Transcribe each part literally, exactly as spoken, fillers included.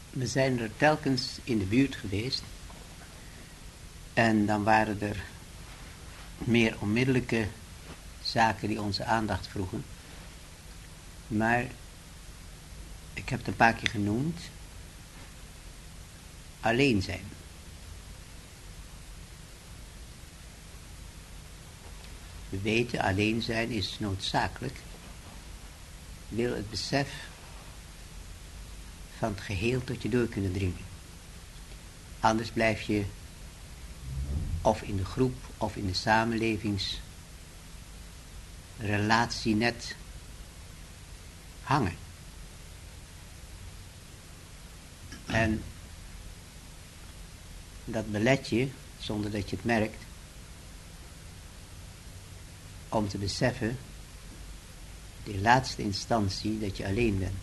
We zijn er telkens in de buurt geweest. En dan waren er meer onmiddellijke zaken die onze aandacht vroegen. Maar ik heb het een paar keer genoemd. Alleen zijn. We weten, alleen zijn is noodzakelijk. Wil het besef van het geheel tot je door kunnen dringen. Anders blijf je of in de groep of in de samenlevingsrelatie net hangen. En dat belet je, zonder dat je het merkt, om te beseffen, in laatste instantie, dat je alleen bent.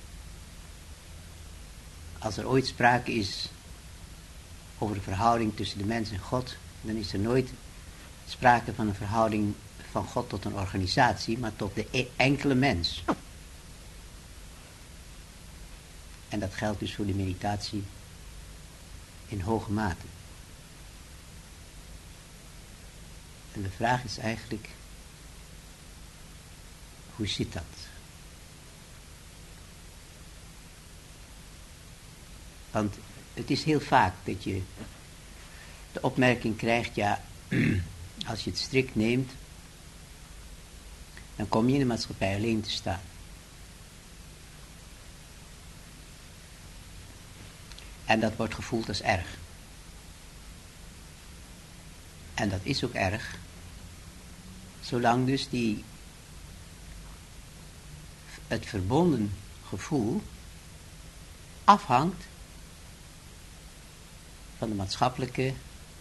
Als er ooit sprake is over de verhouding tussen de mens en God, dan is er nooit sprake van een verhouding van God tot een organisatie, maar tot de e- enkele mens. En dat geldt dus voor de meditatie in hoge mate. En de vraag is eigenlijk, hoe zit dat? Want het is heel vaak dat je de opmerking krijgt, ja, als je het strikt neemt, dan kom je in de maatschappij alleen te staan. En dat wordt gevoeld als erg. En dat is ook erg, zolang dus die, het verbonden gevoel afhangt van de maatschappelijke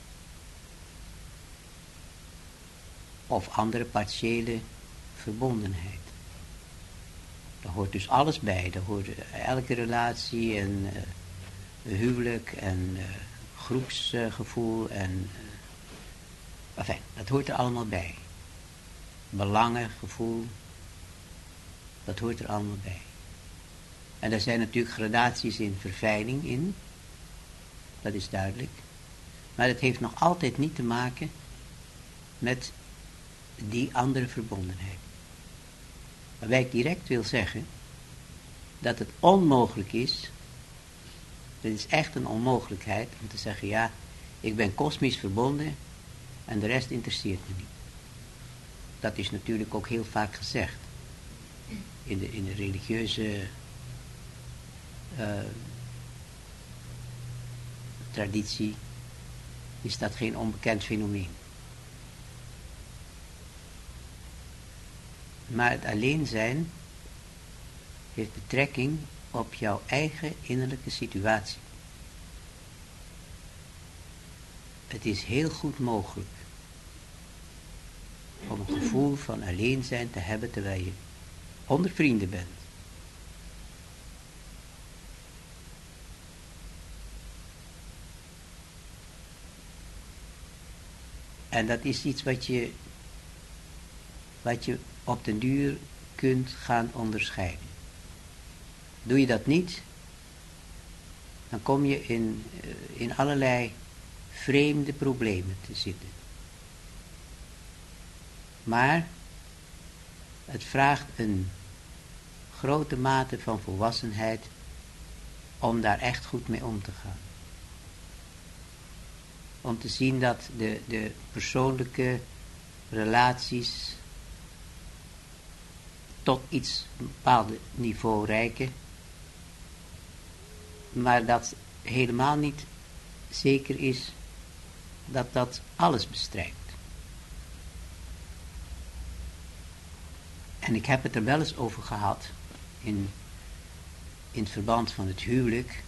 of andere partiële verbondenheid. Daar hoort dus alles bij. Daar hoort elke relatie en uh, huwelijk en uh, groepsgevoel uh, en uh, enfin, dat hoort er allemaal bij. Belangengevoel, dat hoort er allemaal bij. En daar zijn natuurlijk gradaties in verfijning in. Dat is duidelijk. Maar het heeft nog altijd niet te maken met die andere verbondenheid. Waarbij ik direct wil zeggen dat het onmogelijk is, het is echt een onmogelijkheid om te zeggen, ja, ik ben kosmisch verbonden en de rest interesseert me niet. Dat is natuurlijk ook heel vaak gezegd. In de, in de religieuze uh, traditie is dat geen onbekend fenomeen. Maar het alleen zijn heeft betrekking op jouw eigen innerlijke situatie. Het is heel goed mogelijk om een gevoel van alleen zijn te hebben terwijl je onder vrienden bent. En dat is iets wat je, wat je op den duur kunt gaan onderscheiden. Doe je dat niet, dan kom je in, in allerlei vreemde problemen te zitten. Maar het vraagt een grote mate van volwassenheid om daar echt goed mee om te gaan. Om te zien dat de, de persoonlijke relaties tot iets een bepaald niveau reiken, maar dat helemaal niet zeker is dat dat alles bestrijkt. En ik heb het er wel eens over gehad in, in het verband van het huwelijk,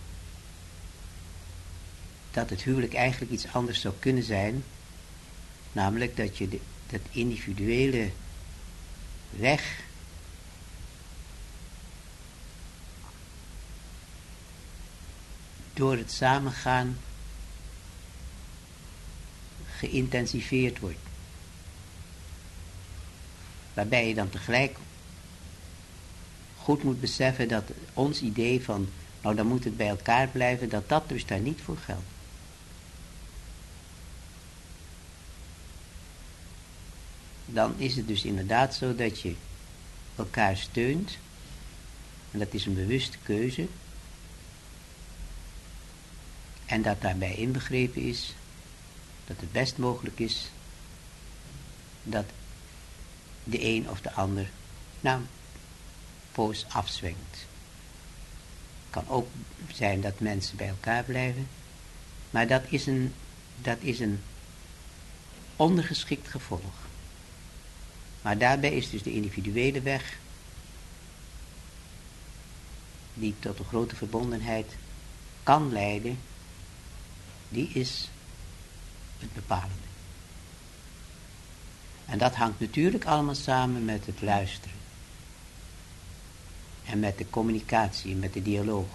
dat het huwelijk eigenlijk iets anders zou kunnen zijn, namelijk dat je de, dat individuele weg door het samengaan geïntensiveerd wordt. Waarbij je dan tegelijk goed moet beseffen dat ons idee van Nou, dan moet het bij elkaar blijven dat dat dus daar niet voor geldt. Dan is het dus inderdaad zo dat je elkaar steunt. En dat is een bewuste keuze. En dat daarbij inbegrepen is dat het best mogelijk is dat de een of de ander nou poos afzwengt. Het kan ook zijn dat mensen bij elkaar blijven. Maar dat is een, dat is een ondergeschikt gevolg. Maar daarbij is dus de individuele weg die tot een grote verbondenheid kan leiden, die is het bepalende. En dat hangt natuurlijk allemaal samen met het luisteren. En met de communicatie, met de dialoog.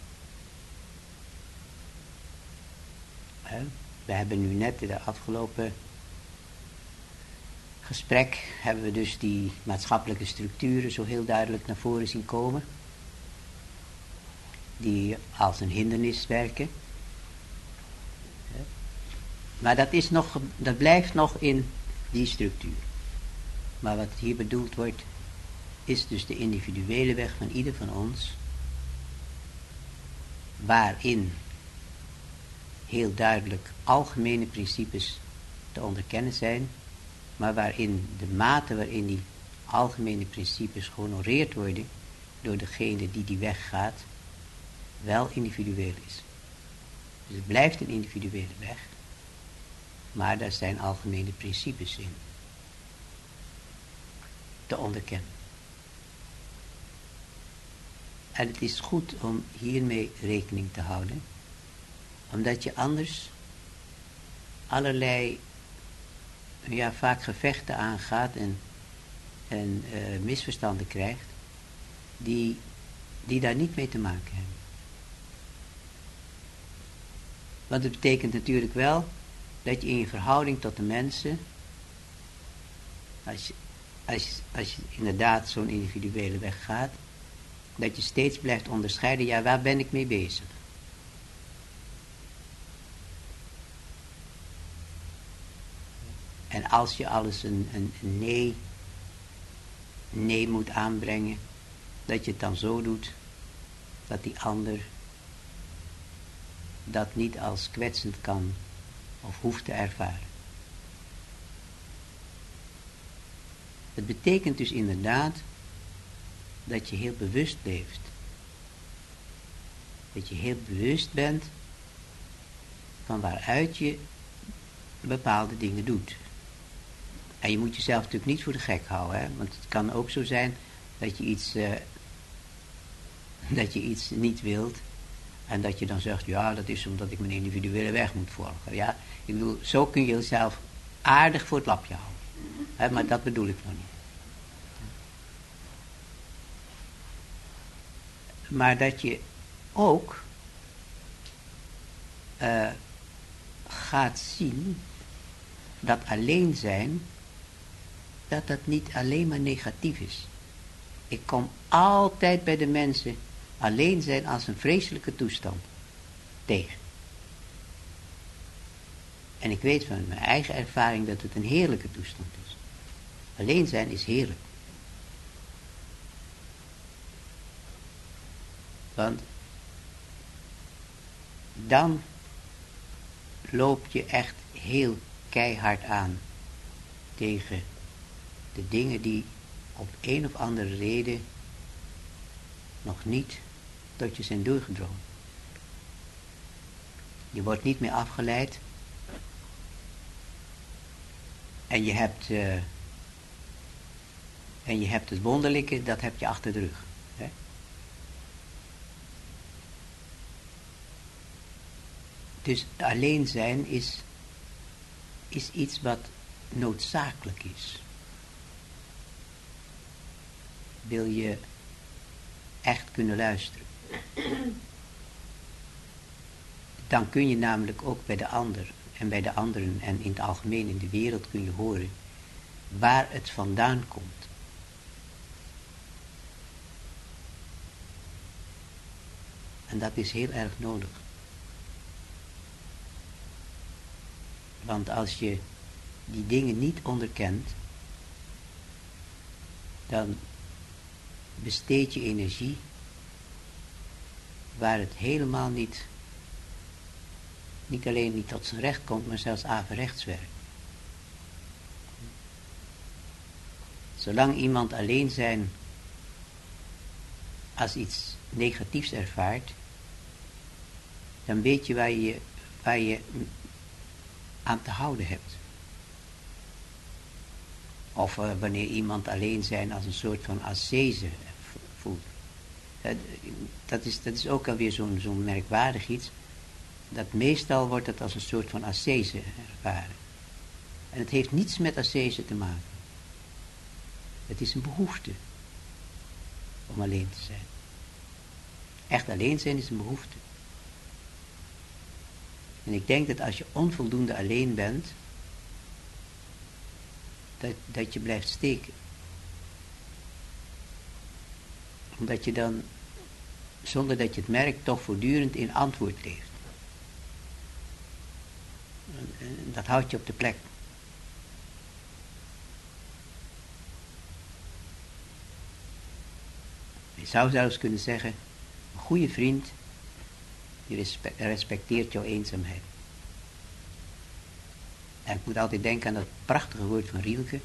We hebben nu net in de afgelopen gesprek, hebben we dus die maatschappelijke structuren zo heel duidelijk naar voren zien komen. Die als een hindernis werken. Maar dat, is nog, dat blijft nog in die structuur. Maar wat hier bedoeld wordt, is dus de individuele weg van ieder van ons, waarin heel duidelijk algemene principes te onderkennen zijn, maar waarin de mate waarin die algemene principes gehonoreerd worden door degene die die weg gaat, wel individueel is. Dus het blijft een individuele weg, maar daar zijn algemene principes in te onderkennen. En het is goed om hiermee rekening te houden, omdat je anders allerlei, ja, vaak gevechten aangaat en, en uh, misverstanden krijgt, die, die daar niet mee te maken hebben. Want het betekent natuurlijk wel dat je in je verhouding tot de mensen, als je, als je, als je inderdaad zo'n individuele weg gaat, dat je steeds blijft onderscheiden, ja, waar ben ik mee bezig? En als je alles een, een, een nee, nee moet aanbrengen, dat je het dan zo doet, dat die ander dat niet als kwetsend kan of hoeft te ervaren. Het betekent dus inderdaad dat je heel bewust leeft. Dat je heel bewust bent van waaruit je bepaalde dingen doet. En je moet jezelf natuurlijk niet voor de gek houden, hè? Want het kan ook zo zijn dat je iets, uh, dat je iets niet wilt en dat je dan zegt, ja, dat is omdat ik mijn individuele weg moet volgen. Ja, ik bedoel, zo kun je jezelf aardig voor het lapje houden. Hè? Maar dat bedoel ik nog niet. Maar dat je ook uh, gaat zien dat alleen zijn, dat dat niet alleen maar negatief is. Ik kom altijd bij de mensen alleen zijn als een vreselijke toestand tegen. En ik weet van mijn eigen ervaring dat het een heerlijke toestand is. Alleen zijn is heerlijk. Want dan loop je echt heel keihard aan tegen de dingen die op een of andere reden nog niet tot je zijn doorgedrongen. Je wordt niet meer afgeleid en je hebt uh, en je hebt het wonderlijke, dat heb je achter de rug. Hè? Dus alleen zijn is, is iets wat noodzakelijk is. Wil je echt kunnen luisteren. Dan kun je namelijk ook bij de ander en bij de anderen en in het algemeen in de wereld kun je horen waar het vandaan komt. En dat is heel erg nodig. Want als je die dingen niet onderkent, dan besteed je energie waar het helemaal niet, niet alleen niet tot zijn recht komt, maar zelfs averechts werkt. Zolang iemand alleen zijn als iets negatiefs ervaart, dan weet je waar je, waar je aan te houden hebt. Of uh, wanneer iemand alleen zijn als een soort van ascese voelt. Uh, dat, is, dat is ook alweer zo'n zo'n merkwaardig iets. Dat meestal wordt het als een soort van ascese ervaren. En het heeft niets met ascese te maken. Het is een behoefte om alleen te zijn. Echt alleen zijn is een behoefte. En ik denk dat als je onvoldoende alleen bent, dat, dat je blijft steken. Omdat je dan, zonder dat je het merkt, toch voortdurend in antwoord leeft. En, en dat houdt je op de plek. Je zou zelfs kunnen zeggen, een goede vriend, die respecteert jouw eenzaamheid. En ik moet altijd denken aan dat prachtige woord van Rielke.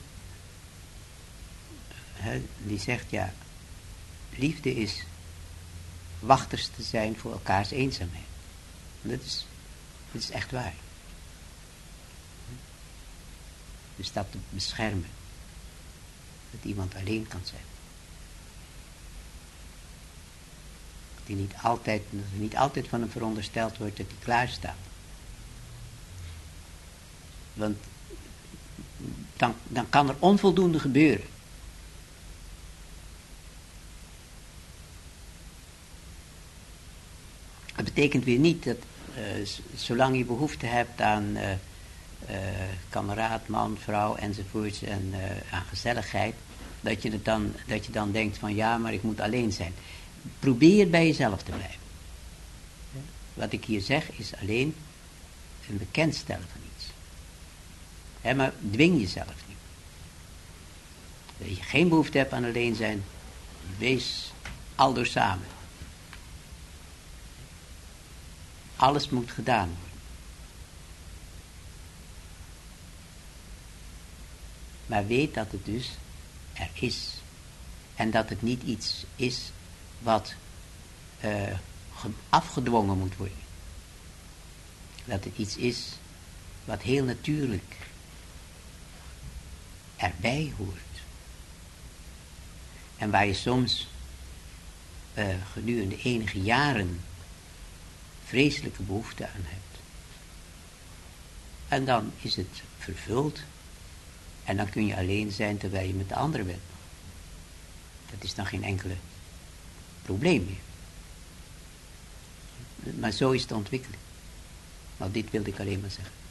He, die zegt, ja, liefde is wachters te zijn voor elkaars eenzaamheid. En dat is, dat is echt waar. Dus dat te beschermen. Dat iemand alleen kan zijn. Dat hij niet altijd, dat er niet altijd van hem verondersteld wordt dat hij klaar staat. Want dan, dan kan er onvoldoende gebeuren. Dat betekent weer niet dat uh, zolang je behoefte hebt aan uh, uh, kameraad, man, vrouw enzovoorts en uh, aan gezelligheid, dat je, het dan, dat je dan denkt van ja, maar ik moet alleen zijn. Probeer bij jezelf te blijven. Wat ik hier zeg is alleen een bekendstellen van iets. He, maar dwing jezelf niet. Dat je geen behoefte hebt aan alleen zijn, wees aldoor samen. Alles moet gedaan worden. Maar weet dat het dus er is. En dat het niet iets is wat uh, afgedwongen moet worden. Dat het iets is wat heel natuurlijk erbij hoort. En waar je soms uh, gedurende enige jaren vreselijke behoefte aan hebt. En dan is het vervuld. En dan kun je alleen zijn terwijl je met de anderen bent. Dat is dan geen enkele probleem meer. Maar zo is de ontwikkeling. Nou, dit wilde ik alleen maar zeggen.